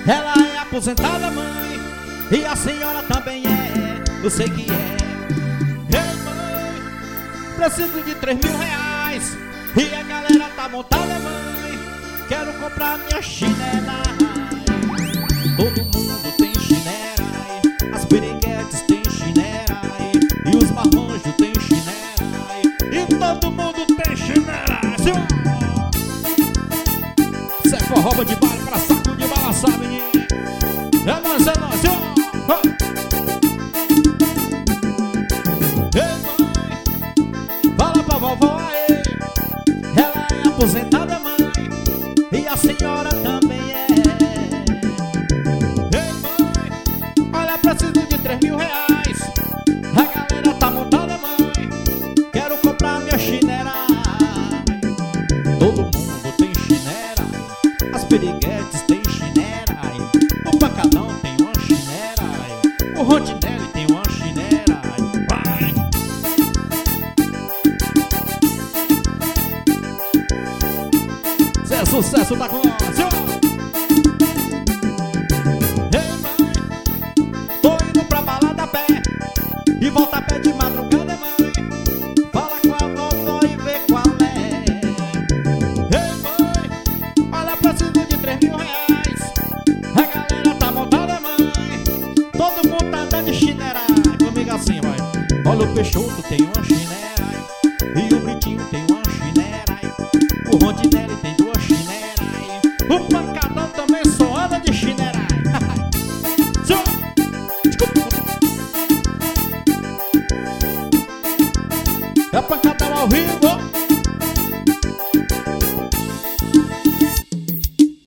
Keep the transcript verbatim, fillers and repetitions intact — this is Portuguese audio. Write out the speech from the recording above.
Ela é aposentada, mãe, e a senhora também é, eu sei que é. Ei, mãe, preciso de três mil reais, e a galera tá montada, mãe, quero comprar minha chinela. Todo mundo tem chinela, as piriguetes tem chinela, e os marmanjos tem chinela, e todo mundo tem chinela. Isso é forró de baile pra saco de balançar, menino. É nóis, é nóis, ó. Ei, mãe, fala pra vovó aí, ela é aposentada, mãe, e a senhora também é. Ei, mãe, olha, preciso de três mil reais, a galera tá montada, mãe, quero comprar minha chinela. Todo mundo tem chinela, as piriguetes tem chinela, o pancadão tem uma chinela, o Rondinelli tem uma chinela. Vai! Isso é sucesso da glória. Ei, mãe, tô indo pra balada a pé e volta a pé de madrugada, mãe, fala com a vovó e vê qual é. Ei, mãe, olha, preciso de três mil reais, a galera tá montada, mãe, todo mundo tá andando de chinela. Comigo assim, vai. Olha, o Peixoto tem uma chinela, e o Britinho tem uma chinela, o Rondinelli tem duas chinelas, o Pancadão também só anda de chinela. É Pancadão ao vivo.